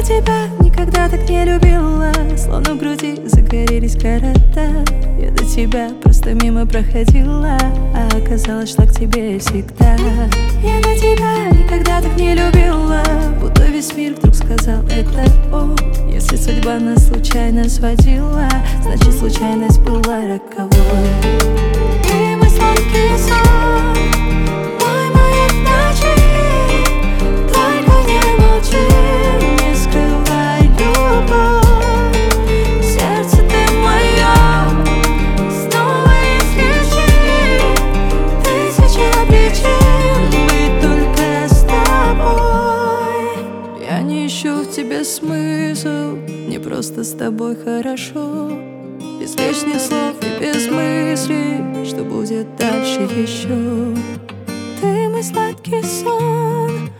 тебя никогда так не любила, словно в груди загорелись города. Я до тебя просто мимо проходила, а оказалось, шла к тебе всегда. Я на тебя никогда так не любила, будто весь мир вдруг сказал это он. Если судьба нас случайно сводила, значит случайность была роковой. Ты мой сладкий сон, мой маяк в ночи. Только не молчи, не скрывай любовь. Сердце ты мое, снова излечи. Тысяча причин быть только с тобой. Я не ищу в тебе смысл, мне просто с тобой хорошо. Без лишних слов и без мыслей, что будет дальше еще. Ты мой сладкий сон,